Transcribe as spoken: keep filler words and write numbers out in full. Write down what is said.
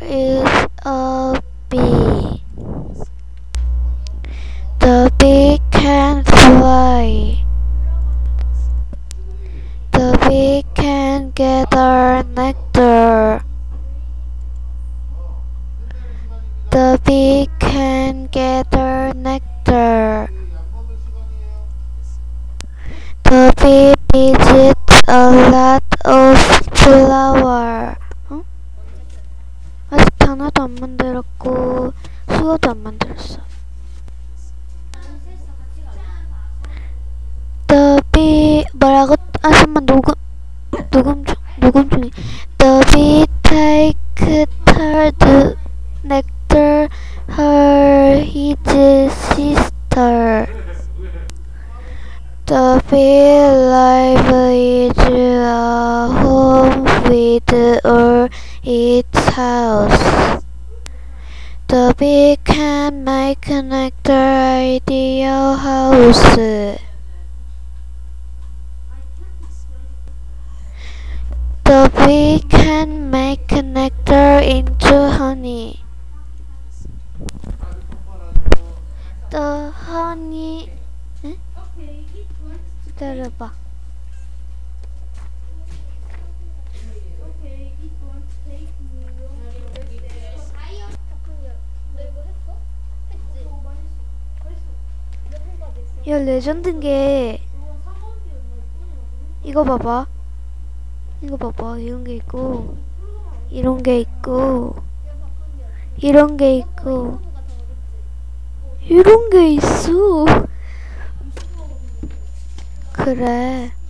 is a bee. The bee can fly. The bee can gather nectar. The bee can gather nectar. The bee visits a lot of flower. 어? 아직 단어도 안 만들었고 수어도 안 만들었어. The bee 뭐라고? 아 잠만 녹음 녹음 중 녹음 중에. The bee takes the nectar her his sister. The bee life is a home with all its house. The bee can make nectar ideal house. The bee can make nectar into honey. The honey. 응? 기다려봐. 야 레전드인 게 이거 봐봐. 이거 봐봐. 이런 게 있고 이런 게 있고 이런 게 있고 이런 게 있어. 그래.